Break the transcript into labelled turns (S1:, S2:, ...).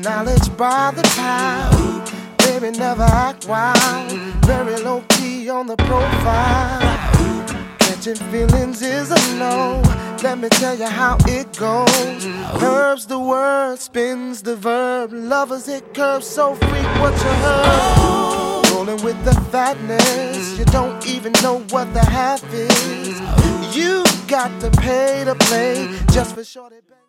S1: knowledge by the pound. Baby, never act wild. Very low key on the profile. Catching feelings is a no. Let me tell you how it goes. Curves the word, spins the verb. Lovers it curves, so freak what you heard. Rolling with the fatness. You don't even know what the half is. You got to pay to play just for shorty.